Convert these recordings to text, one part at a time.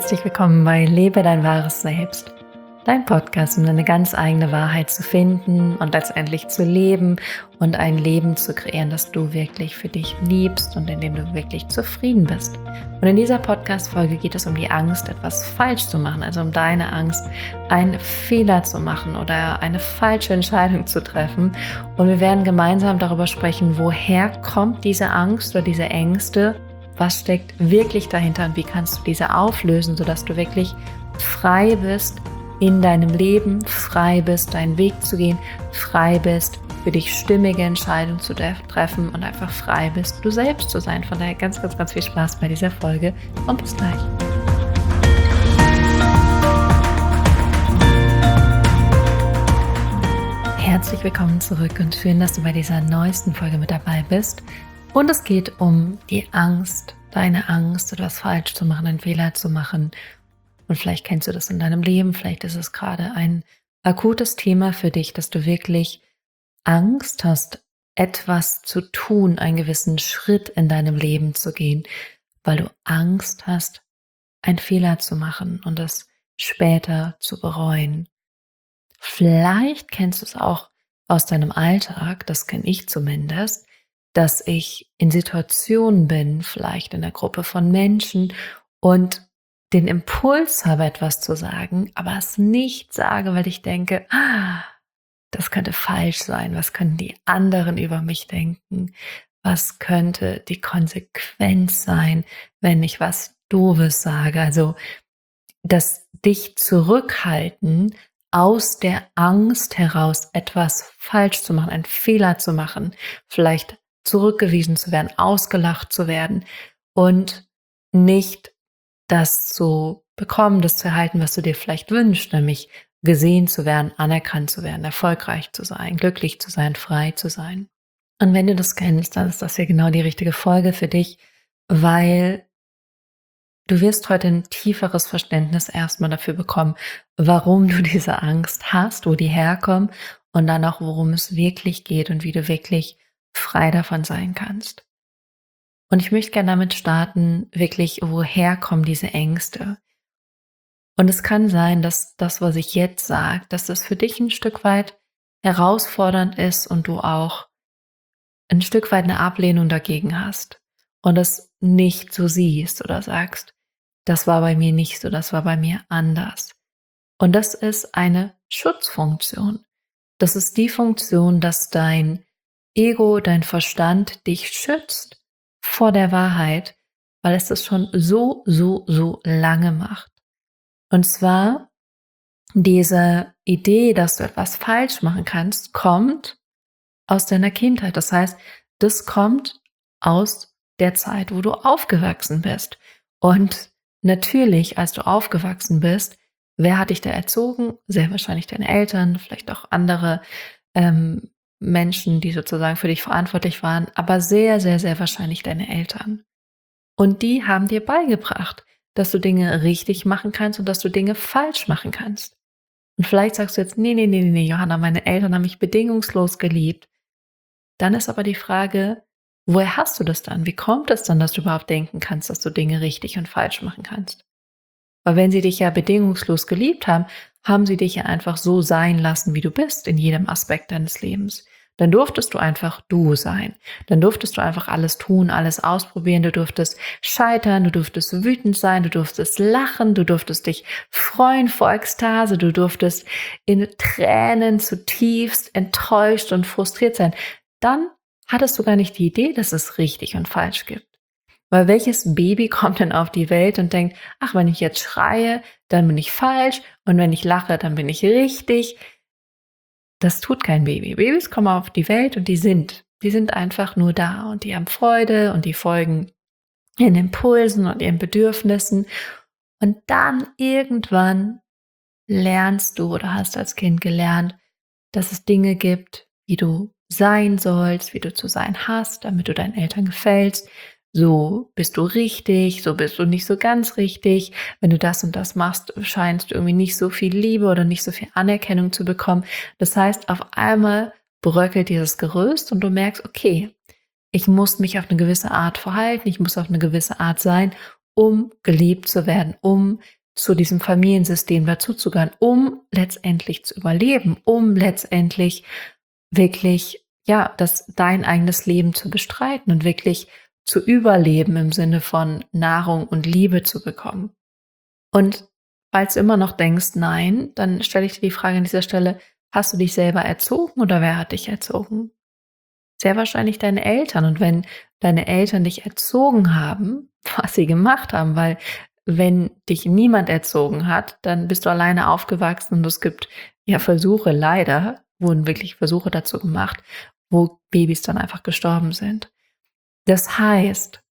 Herzlich willkommen bei Lebe dein wahres Selbst, dein Podcast, um deine ganz eigene Wahrheit zu finden und letztendlich zu leben und ein Leben zu kreieren, das du wirklich für dich liebst und in dem du wirklich zufrieden bist. Und in dieser Podcast-Folge geht es um die Angst, etwas falsch zu machen, also um deine Angst, einen Fehler zu machen oder eine falsche Entscheidung zu treffen. Und wir werden gemeinsam darüber sprechen, woher kommt diese Angst oder diese Ängste. Was steckt wirklich dahinter und wie kannst du diese auflösen, sodass du wirklich frei bist in deinem Leben, frei bist, deinen Weg zu gehen, frei bist, für dich stimmige Entscheidungen zu treffen und einfach frei bist, du selbst zu sein. Von daher ganz, ganz, ganz viel Spaß bei dieser Folge und bis gleich. Herzlich willkommen zurück und schön, dass du bei dieser neuesten Folge mit dabei bist. Und es geht um die Angst, deine Angst, etwas falsch zu machen, einen Fehler zu machen. Und vielleicht kennst du das in deinem Leben, vielleicht ist es gerade ein akutes Thema für dich, dass du wirklich Angst hast, etwas zu tun, einen gewissen Schritt in deinem Leben zu gehen, weil du Angst hast, einen Fehler zu machen und das später zu bereuen. Vielleicht kennst du es auch aus deinem Alltag, das kenne ich zumindest, dass ich in Situationen bin, vielleicht in einer Gruppe von Menschen und den Impuls habe, etwas zu sagen, aber es nicht sage, weil ich denke, das könnte falsch sein, was könnten die anderen über mich denken, was könnte die Konsequenz sein, wenn ich was Doofes sage, also das dich zurückhalten, aus der Angst heraus etwas falsch zu machen, einen Fehler zu machen, vielleicht zurückgewiesen zu werden, ausgelacht zu werden und nicht das zu bekommen, das zu erhalten, was du dir vielleicht wünschst, nämlich gesehen zu werden, anerkannt zu werden, erfolgreich zu sein, glücklich zu sein, frei zu sein. Und wenn du das kennst, dann ist das ja genau die richtige Folge für dich, weil du wirst heute ein tieferes Verständnis erstmal dafür bekommen, warum du diese Angst hast, wo die herkommt und dann auch, worum es wirklich geht und wie du wirklich frei davon sein kannst. Und ich möchte gerne damit starten, wirklich, woher kommen diese Ängste? Und es kann sein, dass das, was ich jetzt sage, dass das für dich ein Stück weit herausfordernd ist und du auch ein Stück weit eine Ablehnung dagegen hast und es nicht so siehst oder sagst, das war bei mir nicht so, das war bei mir anders. Und das ist eine Schutzfunktion. Das ist die Funktion, dass dein Ego, dein Verstand dich schützt vor der Wahrheit, weil es das schon so lange macht. Und zwar diese Idee, dass du etwas falsch machen kannst, kommt aus deiner Kindheit. Das heißt, das kommt aus der Zeit, wo du aufgewachsen bist. Und natürlich, als du aufgewachsen bist, wer hat dich da erzogen? Sehr wahrscheinlich deine Eltern, vielleicht auch andere Menschen, die sozusagen für dich verantwortlich waren, aber sehr wahrscheinlich deine Eltern. Und die haben dir beigebracht, dass du Dinge richtig machen kannst und dass du Dinge falsch machen kannst. Und vielleicht sagst du jetzt, nee, Johanna, meine Eltern haben mich bedingungslos geliebt. Dann ist aber die Frage, woher hast du das dann? Wie kommt es dann, dass du überhaupt denken kannst, dass du Dinge richtig und falsch machen kannst? Weil wenn sie dich ja bedingungslos geliebt haben, haben sie dich ja einfach so sein lassen, wie du bist, in jedem Aspekt deines Lebens. Dann durftest du einfach du sein. Dann durftest du einfach alles tun, alles ausprobieren. Du durftest scheitern, du durftest wütend sein, du durftest lachen, du durftest dich freuen vor Ekstase, du durftest in Tränen zutiefst enttäuscht und frustriert sein. Dann hattest du gar nicht die Idee, dass es richtig und falsch gibt. Weil welches Baby kommt denn auf die Welt und denkt, ach, wenn ich jetzt schreie, dann bin ich falsch und wenn ich lache, dann bin ich richtig. Das tut kein Baby. Babys kommen auf die Welt und die sind einfach nur da und die haben Freude und die folgen ihren Impulsen und ihren Bedürfnissen. Und dann irgendwann lernst du oder hast als Kind gelernt, dass es Dinge gibt, wie du sein sollst, wie du zu sein hast, damit du deinen Eltern gefällst. So bist du richtig, so bist du nicht so ganz richtig. Wenn du das und das machst, scheinst du irgendwie nicht so viel Liebe oder nicht so viel Anerkennung zu bekommen. Das heißt, auf einmal bröckelt dieses Gerüst und du merkst, okay, ich muss mich auf eine gewisse Art verhalten, ich muss auf eine gewisse Art sein, um geliebt zu werden, um zu diesem Familiensystem dazuzugehören, um letztendlich zu überleben, um letztendlich wirklich, ja, dein eigenes Leben zu bestreiten und wirklich zu überleben im Sinne von Nahrung und Liebe zu bekommen. Und falls du immer noch denkst, nein, dann stelle ich dir die Frage an dieser Stelle, hast du dich selber erzogen oder wer hat dich erzogen? Sehr wahrscheinlich deine Eltern. Und wenn deine Eltern dich erzogen haben, was sie gemacht haben, weil wenn dich niemand erzogen hat, dann bist du alleine aufgewachsen und es gibt ja Versuche, leider wurden wirklich Versuche dazu gemacht, wo Babys dann einfach gestorben sind. Das heißt,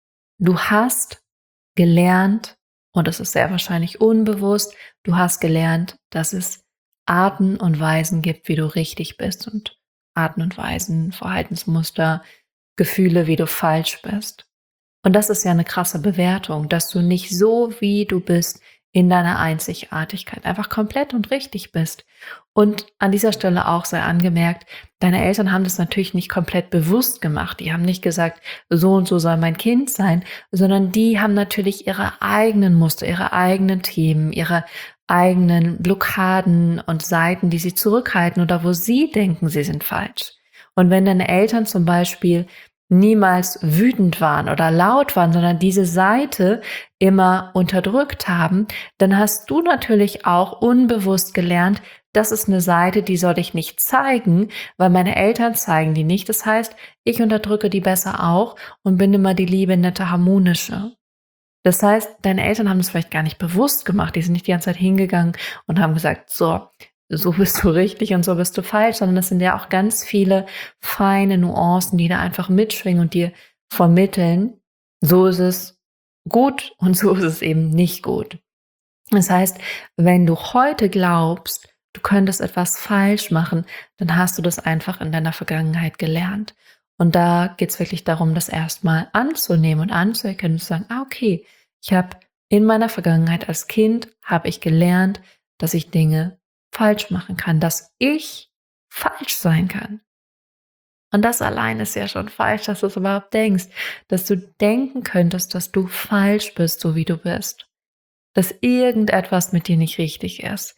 du hast gelernt, und das ist sehr wahrscheinlich unbewusst, du hast gelernt, dass es Arten und Weisen gibt, wie du richtig bist und Arten und Weisen, Verhaltensmuster, Gefühle, wie du falsch bist. Und das ist ja eine krasse Bewertung, dass du nicht so, wie du bist, in deiner Einzigartigkeit einfach komplett und richtig bist. Und an dieser Stelle auch sei angemerkt, deine Eltern haben das natürlich nicht komplett bewusst gemacht. Die haben nicht gesagt, so und so soll mein Kind sein, sondern die haben natürlich ihre eigenen Muster, ihre eigenen Themen, ihre eigenen Blockaden und Seiten, die sie zurückhalten oder wo sie denken, sie sind falsch. Und wenn deine Eltern zum Beispiel niemals wütend waren oder laut waren, sondern diese Seite immer unterdrückt haben, dann hast du natürlich auch unbewusst gelernt, das ist eine Seite, die soll ich nicht zeigen, weil meine Eltern zeigen die nicht. Das heißt, ich unterdrücke die besser auch und bin immer die liebe, nette, harmonische. Das heißt, deine Eltern haben das vielleicht gar nicht bewusst gemacht. Die sind nicht die ganze Zeit hingegangen und haben gesagt, so bist du richtig und so bist du falsch, sondern das sind ja auch ganz viele feine Nuancen, die da einfach mitschwingen und dir vermitteln, so ist es gut und so ist es eben nicht gut. Das heißt, wenn du heute glaubst, du könntest etwas falsch machen, dann hast du das einfach in deiner Vergangenheit gelernt. Und da geht es wirklich darum, das erstmal anzunehmen und anzuerkennen und zu sagen, okay, ich habe in meiner Vergangenheit als Kind, habe ich gelernt, dass ich Dinge falsch machen kann, dass ich falsch sein kann. Und das allein ist ja schon falsch, dass du es überhaupt denkst, dass du denken könntest, dass du falsch bist, so wie du bist, dass irgendetwas mit dir nicht richtig ist.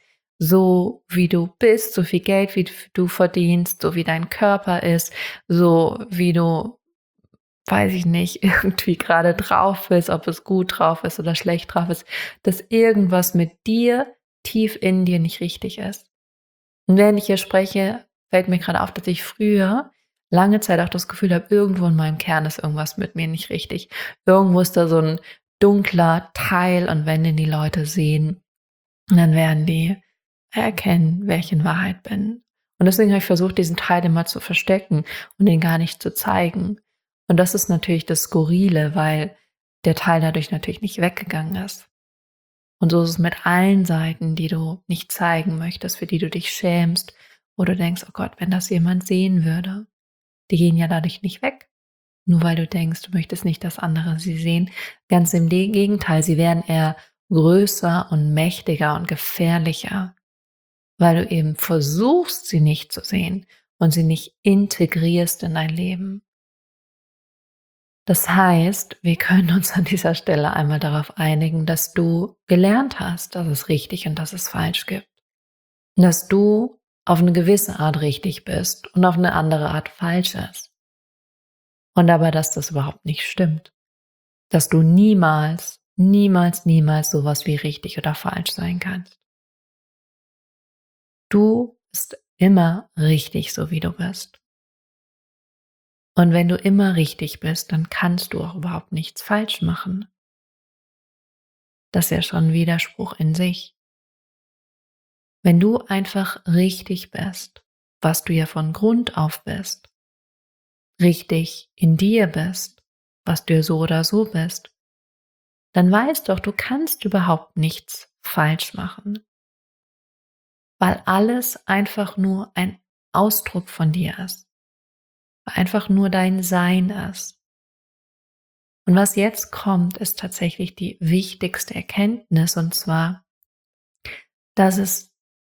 So wie du bist, so viel Geld, wie du verdienst, so wie dein Körper ist, so wie du, weiß ich nicht, irgendwie gerade drauf bist, ob es gut drauf ist oder schlecht drauf ist, dass irgendwas mit dir tief in dir nicht richtig ist. Und während ich hier spreche, fällt mir gerade auf, dass ich früher lange Zeit auch das Gefühl habe, irgendwo in meinem Kern ist irgendwas mit mir nicht richtig. Irgendwo ist da so ein dunkler Teil und wenn den die Leute sehen, dann werden die erkennen, wer ich in Wahrheit bin. Und deswegen habe ich versucht, diesen Teil immer zu verstecken und den gar nicht zu zeigen. Und das ist natürlich das Skurrile, weil der Teil dadurch natürlich nicht weggegangen ist. Und so ist es mit allen Seiten, die du nicht zeigen möchtest, für die du dich schämst, wo du denkst, oh Gott, wenn das jemand sehen würde. Die gehen ja dadurch nicht weg. Nur weil du denkst, du möchtest nicht, dass andere sie sehen. Ganz im Gegenteil, sie werden eher größer und mächtiger und gefährlicher, weil du eben versuchst, sie nicht zu sehen und sie nicht integrierst in dein Leben. Das heißt, wir können uns an dieser Stelle einmal darauf einigen, dass du gelernt hast, dass es richtig und dass es falsch gibt. Dass du auf eine gewisse Art richtig bist und auf eine andere Art falsch ist. Und aber, dass das überhaupt nicht stimmt. Dass du niemals, niemals, niemals sowas wie richtig oder falsch sein kannst. Du bist immer richtig, so wie du bist. Und wenn du immer richtig bist, dann kannst du auch überhaupt nichts falsch machen. Das ist ja schon ein Widerspruch in sich. Wenn du einfach richtig bist, was du ja von Grund auf bist, richtig in dir bist, was du ja so oder so bist, dann weißt doch, du kannst überhaupt nichts falsch machen, weil alles einfach nur ein Ausdruck von dir ist, weil einfach nur dein Sein ist. Und was jetzt kommt, ist tatsächlich die wichtigste Erkenntnis, und zwar, dass es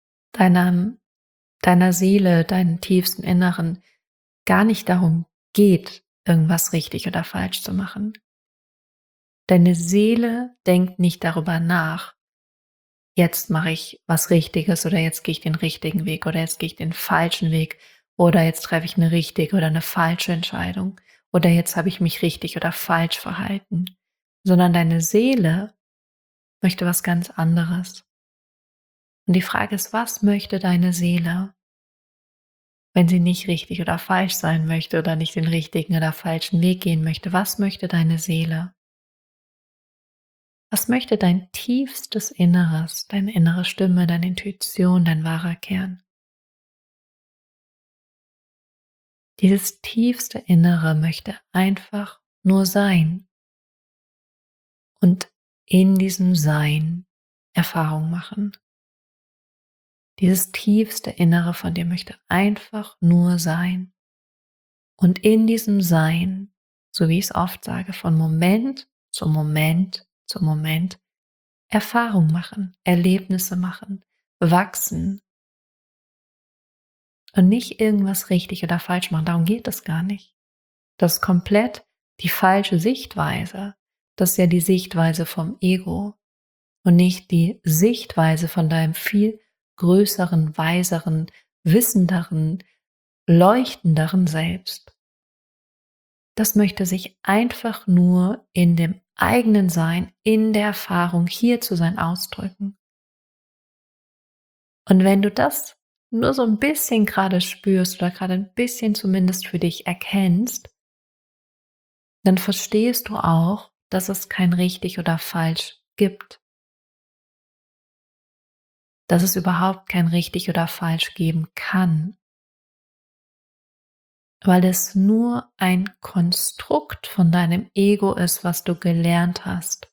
deiner Seele, deinem tiefsten Inneren gar nicht darum geht, irgendwas richtig oder falsch zu machen. Deine Seele denkt nicht darüber nach, jetzt mache ich was Richtiges oder jetzt gehe ich den richtigen Weg oder jetzt gehe ich den falschen Weg oder jetzt treffe ich eine richtige oder eine falsche Entscheidung oder jetzt habe ich mich richtig oder falsch verhalten, sondern deine Seele möchte was ganz anderes. Und die Frage ist, was möchte deine Seele, wenn sie nicht richtig oder falsch sein möchte oder nicht den richtigen oder falschen Weg gehen möchte? Was möchte deine Seele? Was möchte dein tiefstes Inneres, deine innere Stimme, deine Intuition, dein wahrer Kern? Dieses tiefste Innere möchte einfach nur sein und in diesem Sein Erfahrung machen. Dieses tiefste Innere von dir möchte einfach nur sein und in diesem Sein, so wie ich es oft sage, von Moment zu Moment zu Moment Erfahrung machen, Erlebnisse machen, wachsen und nicht irgendwas richtig oder falsch machen. Darum geht es gar nicht. Das ist komplett die falsche Sichtweise. Das ist ja die Sichtweise vom Ego und nicht die Sichtweise von deinem viel größeren, weiseren, wissenderen, leuchtenderen Selbst. Das möchte sich einfach nur in dem eigenen Sein, in der Erfahrung, hier zu sein, ausdrücken. Und wenn du das nur so ein bisschen gerade spürst oder gerade ein bisschen zumindest für dich erkennst, dann verstehst du auch, dass es kein richtig oder falsch gibt. Dass es überhaupt kein richtig oder falsch geben kann, weil es nur ein Konstrukt von deinem Ego ist, was du gelernt hast.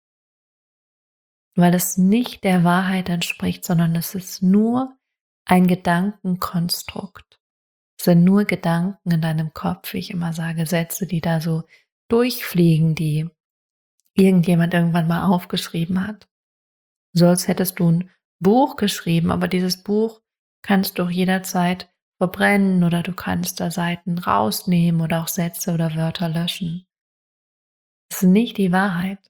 Weil es nicht der Wahrheit entspricht, sondern es ist nur ein Gedankenkonstrukt. Es sind nur Gedanken in deinem Kopf, wie ich immer sage, Sätze, die da so durchfliegen, die irgendjemand irgendwann mal aufgeschrieben hat. So als hättest du ein Buch geschrieben, aber dieses Buch kannst du auch jederzeit verbrennen oder du kannst da Seiten rausnehmen oder auch Sätze oder Wörter löschen. Das ist nicht die Wahrheit.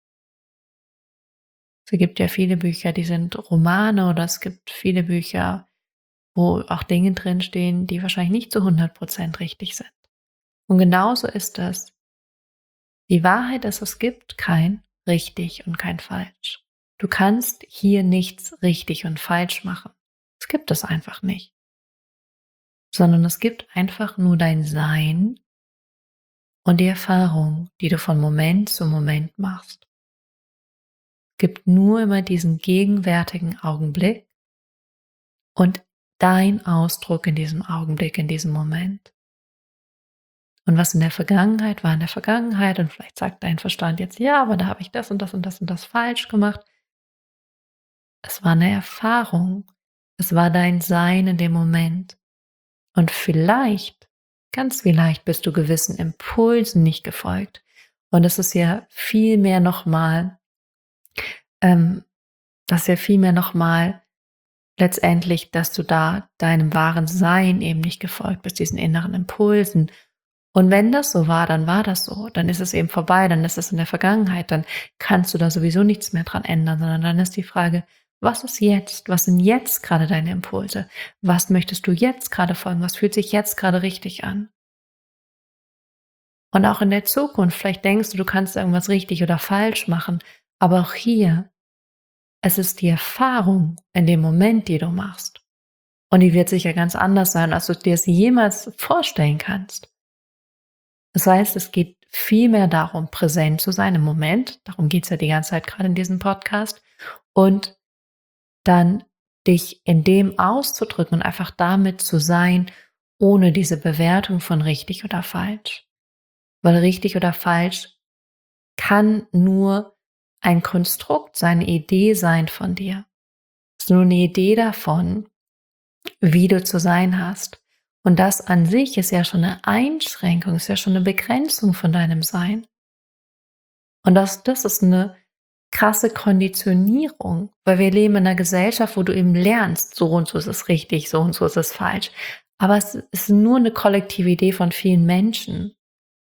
Es gibt ja viele Bücher, die sind Romane oder es gibt viele Bücher, wo auch Dinge drinstehen, die wahrscheinlich nicht zu 100% richtig sind. Und genauso ist es. Die Wahrheit ist, es gibt kein richtig und kein falsch. Du kannst hier nichts richtig und falsch machen. Es gibt es einfach nicht. Sondern es gibt einfach nur dein Sein und die Erfahrung, die du von Moment zu Moment machst. Es gibt nur immer diesen gegenwärtigen Augenblick und dein Ausdruck in diesem Augenblick, in diesem Moment. Und was in der Vergangenheit war in der Vergangenheit und vielleicht sagt dein Verstand jetzt, ja, aber da habe ich das und das und das und das falsch gemacht. Es war eine Erfahrung. Es war dein Sein in dem Moment. Und vielleicht, ganz vielleicht bist du gewissen Impulsen nicht gefolgt. Und es ist ja viel mehr nochmal, das ist ja viel mehr nochmal letztendlich, dass du da deinem wahren Sein eben nicht gefolgt bist, diesen inneren Impulsen. Und wenn das so war, dann war das so. Dann ist es eben vorbei, dann ist es in der Vergangenheit, dann kannst du da sowieso nichts mehr dran ändern, sondern dann ist die Frage, was ist jetzt? Was sind jetzt gerade deine Impulse? Was möchtest du jetzt gerade folgen? Was fühlt sich jetzt gerade richtig an? Und auch in der Zukunft, vielleicht denkst du, du kannst irgendwas richtig oder falsch machen, aber auch hier, es ist die Erfahrung in dem Moment, die du machst. Und die wird sicher ganz anders sein, als du dir es jemals vorstellen kannst. Das heißt, es geht viel mehr darum, präsent zu sein im Moment. Darum geht es ja die ganze Zeit gerade in diesem Podcast. Und dann dich in dem auszudrücken und einfach damit zu sein, ohne diese Bewertung von richtig oder falsch. Weil richtig oder falsch kann nur ein Konstrukt sein, eine Idee sein von dir. Es ist nur eine Idee davon, wie du zu sein hast. Und das an sich ist ja schon eine Einschränkung, ist ja schon eine Begrenzung von deinem Sein. Und das ist eine krasse Konditionierung, weil wir leben in einer Gesellschaft, wo du eben lernst, so und so ist es richtig, so und so ist es falsch. Aber es ist nur eine kollektive Idee von vielen Menschen.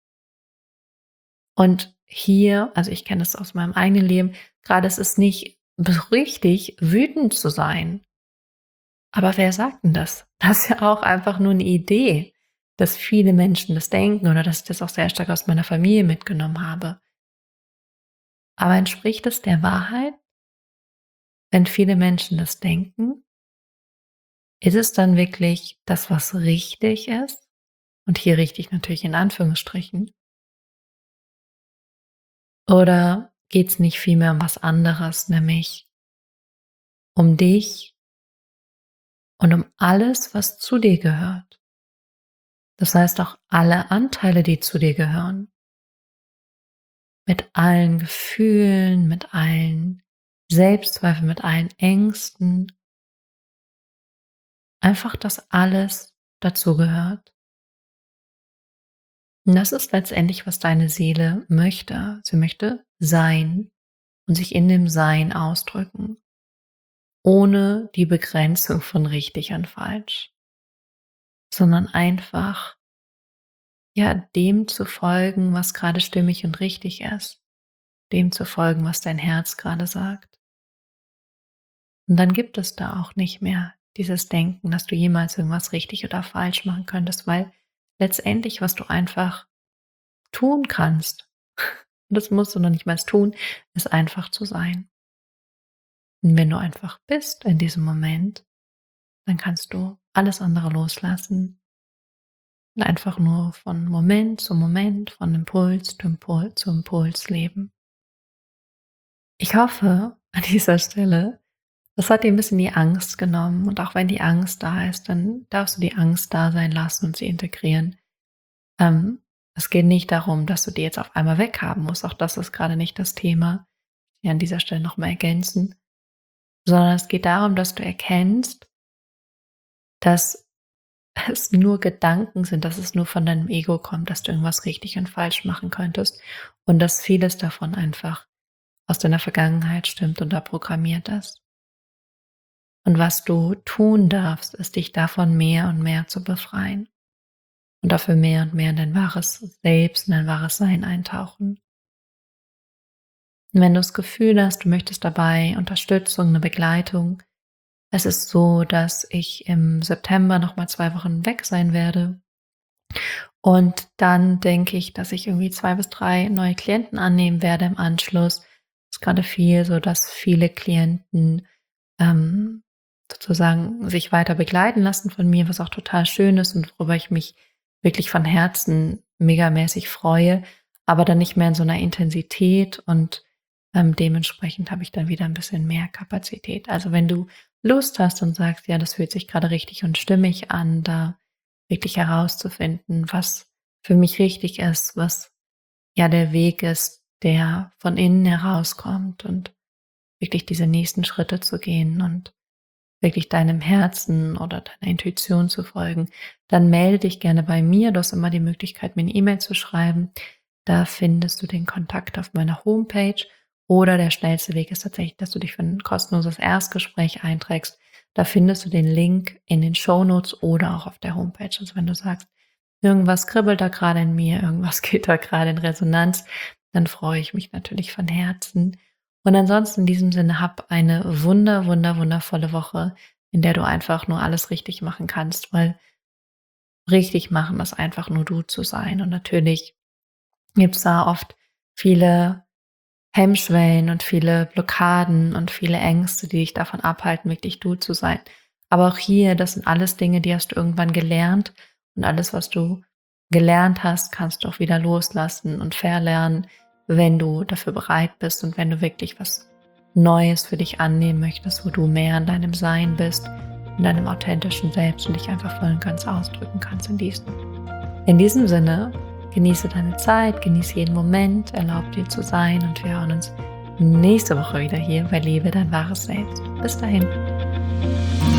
Und hier, also ich kenne das aus meinem eigenen Leben, gerade es ist nicht richtig wütend zu sein. Aber wer sagt denn das? Das ist ja auch einfach nur eine Idee, dass viele Menschen das denken oder dass ich das auch sehr stark aus meiner Familie mitgenommen habe. Aber entspricht es der Wahrheit, wenn viele Menschen das denken? Ist es dann wirklich das, was richtig ist? Und hier richtig natürlich in Anführungsstrichen. Oder geht es nicht vielmehr um was anderes, nämlich um dich und um alles, was zu dir gehört? Das heißt auch alle Anteile, die zu dir gehören. Mit allen Gefühlen, mit allen Selbstzweifeln, mit allen Ängsten. Einfach, dass alles dazugehört. Und das ist letztendlich, was deine Seele möchte. Sie möchte sein und sich in dem Sein ausdrücken, ohne die Begrenzung von richtig und falsch, sondern einfach, ja, dem zu folgen, was gerade stimmig und richtig ist, dem zu folgen, was dein Herz gerade sagt. Und dann gibt es da auch nicht mehr dieses Denken, dass du jemals irgendwas richtig oder falsch machen könntest, weil letztendlich, was du einfach tun kannst, und das musst du noch nicht mal tun, ist einfach zu sein. Und wenn du einfach bist in diesem Moment, dann kannst du alles andere loslassen und einfach nur von Moment zu Moment, von Impuls zu Impuls leben. Ich hoffe an dieser Stelle, das hat dir ein bisschen die Angst genommen, und auch wenn die Angst da ist, dann darfst du die Angst da sein lassen und sie integrieren. Ähm, Es geht nicht darum, dass du die jetzt auf einmal weghaben musst, auch das ist gerade nicht das Thema, hier an dieser Stelle nochmal ergänzen, sondern es geht darum, dass du erkennst, dass es nur Gedanken sind, dass es nur von deinem Ego kommt, dass du irgendwas richtig und falsch machen könntest und dass vieles davon einfach aus deiner Vergangenheit stimmt und da programmiert ist. Und was du tun darfst, ist, dich davon mehr und mehr zu befreien und dafür mehr und mehr in dein wahres Selbst, in dein wahres Sein eintauchen. Und wenn du das Gefühl hast, du möchtest dabei Unterstützung, eine Begleitung, es ist so, dass ich im September nochmal 2 Wochen weg sein werde. Und dann denke ich, dass ich irgendwie 2 bis 3 neue Klienten annehmen werde im Anschluss. Es ist gerade viel so, dass viele Klienten sozusagen sich weiter begleiten lassen von mir, was auch total schön ist und worüber ich mich wirklich von Herzen megamäßig freue, aber dann nicht mehr in so einer Intensität und dementsprechend habe ich dann wieder ein bisschen mehr Kapazität. Also wenn du Lust hast und sagst, ja, das fühlt sich gerade richtig und stimmig an, da wirklich herauszufinden, was für mich richtig ist, was ja der Weg ist, der von innen herauskommt und wirklich diese nächsten Schritte zu gehen und wirklich deinem Herzen oder deiner Intuition zu folgen, dann melde dich gerne bei mir. Du hast immer die Möglichkeit, mir eine E-Mail zu schreiben. Da findest du den Kontakt auf meiner Homepage. Oder der schnellste Weg ist tatsächlich, dass du dich für ein kostenloses Erstgespräch einträgst. Da findest du den Link in den Shownotes oder auch auf der Homepage. Also wenn du sagst, irgendwas kribbelt da gerade in mir, irgendwas geht da gerade in Resonanz, dann freue ich mich natürlich von Herzen. Und ansonsten in diesem Sinne, hab eine wundervolle Woche, in der du einfach nur alles richtig machen kannst, weil richtig machen ist einfach nur du zu sein. Und natürlich gibt es da oft viele Hemmschwellen und viele Blockaden und viele Ängste, die dich davon abhalten, wirklich du zu sein. Aber auch hier, das sind alles Dinge, die hast du irgendwann gelernt, und alles, was du gelernt hast, kannst du auch wieder loslassen und verlernen, wenn du dafür bereit bist und wenn du wirklich was Neues für dich annehmen möchtest, wo du mehr in deinem Sein bist, in deinem authentischen Selbst und dich einfach voll und ganz ausdrücken kannst in diesem. In diesem Sinne, genieße deine Zeit, genieße jeden Moment, erlaub dir zu sein, und wir hören uns nächste Woche wieder hier bei Lebe dein wahres Selbst. Bis dahin.